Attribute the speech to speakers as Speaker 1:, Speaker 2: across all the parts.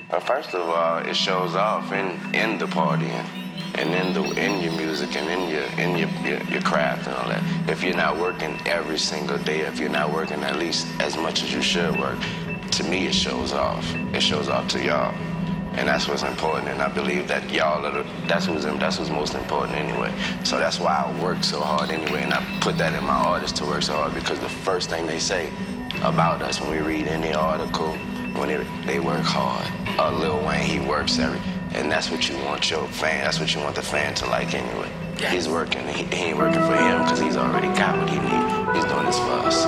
Speaker 1: Well, first of all, it shows off in the partying, and in your music, and in your craft and all that. If you're not working every single day, if you're not working at least as much as you should work, to me it shows off. It shows off to y'all, and that's what's important. And I believe that y'all that's what's most important anyway. So that's why I work so hard anyway, and I put that in my artists to work so hard, because the first thing they say about us when we read any article, when they work hard. Lil Wayne, he works and that's what you want your fan, that's what you want the fan to like anyway. Yeah. He's working, he ain't working for him because he's already got what he needs. He's doing this for us.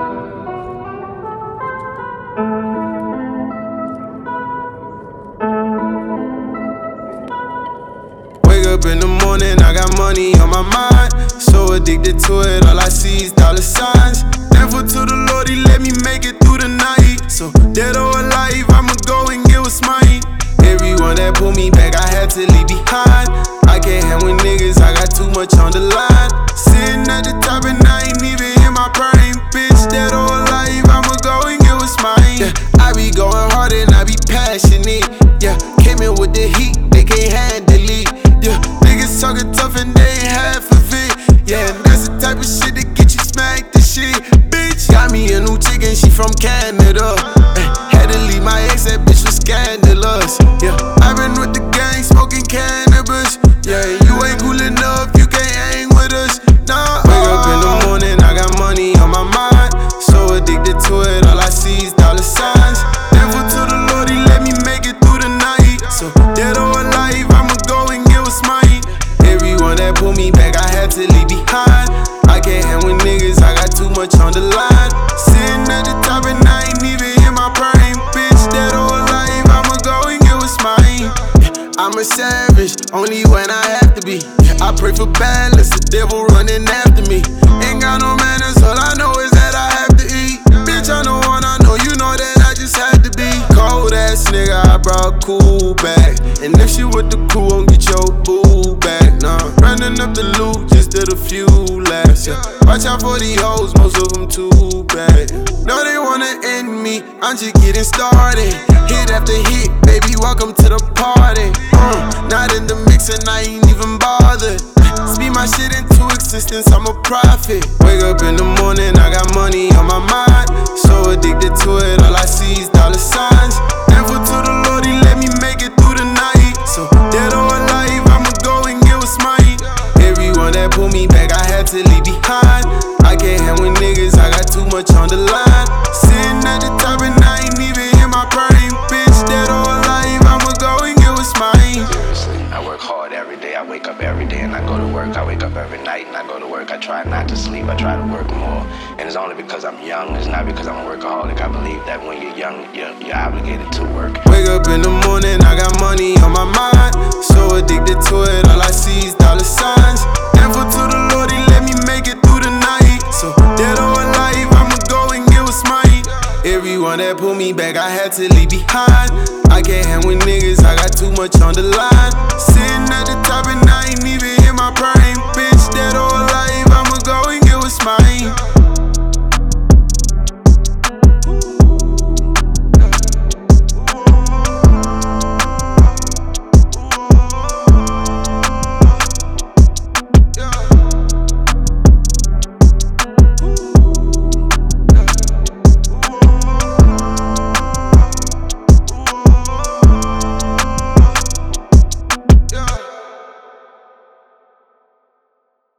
Speaker 2: Wake up in the morning, I got money on my mind. So addicted to it, all I see is dollar signs. Thankful to the Lord, he let me make it through the night. So dead or alive, I'ma go and get what's mine. Everyone that pulled me back, I had to leave behind. I can't hang with niggas, I got too much on the line. Sitting at the top and I ain't even in my prime. Bitch, dead or alive, I'ma go and get what's mine. Yeah, I be going hard and I be passionate. Yeah, came in with the heat, they can't handle it. Yeah, niggas talking tough and they ain't half of it. Yeah, and that's the type of shit that get you smacked the shit. Bitch, got me a new chick and she from Canada. Had to leave my ex, that bitch was scandalous. Yeah, I been with the gang, smoking cannabis. Yeah, you ain't cool enough, you can't hang with us. Nah, wake up in the morning, I got money on my mind. So addicted to it, all I see is dollar signs. Thankful to the Lord, he let me make it through the night. So dead or alive, I'ma go and get what's mine. Everyone that pulled me back, I had to leave behind. I can't hang with niggas, I got too much on the line. Sitting at the top and I ain't even in my prime. Bitch, dead or alive, I'ma go and get what's mine. I'm a savage, only when I have to be. I pray for balance, the devil running after me. Ain't got no manners, all I know is that I have to eat. Bitch, I know one, I know you know that I just had to be. Cold ass nigga, I brought cool back. And if she with the cool, won't get your boo back. Nah, running up the loot, just did a few laps. Yeah. Watch out for these hoes, most of them too bad. No, they wanna end me, I'm just getting started. Hit after hit, baby, welcome to the party. Not in the mix and I ain't even bothered. Speed my shit into existence, I'm a prophet. Wake up in the morning, I got money on my mind. So addicted to it, all I see is dollar signs. Thankful to the Lord, he let me make it through the night. So dead or alive, I'ma go and get what's mine. Everyone that pulled me back, I had to leave behind. I can't hang with niggas, I got too much on the line. Sitting at the top and I ain't even in my prime. Bitch, dead or alive, I'ma go and get what's mine.
Speaker 1: Seriously, I work hard every day. I wake up every day and I go to work. I wake up every night and I go to work. I try not to sleep. I try to work more. And it's only because I'm young. It's not because I'm a workaholic. I believe that when you're young, you're obligated to work.
Speaker 2: Wake up in the morning, I got money on my mind. So addicted to it, all I see is dollar signs. Thankful to the Lord, he let me make it through the night. So dead or alive, I'ma go and get what's mine. Everyone that pulled me back, I had to leave behind. I can't hang with niggas, I got too much on the line.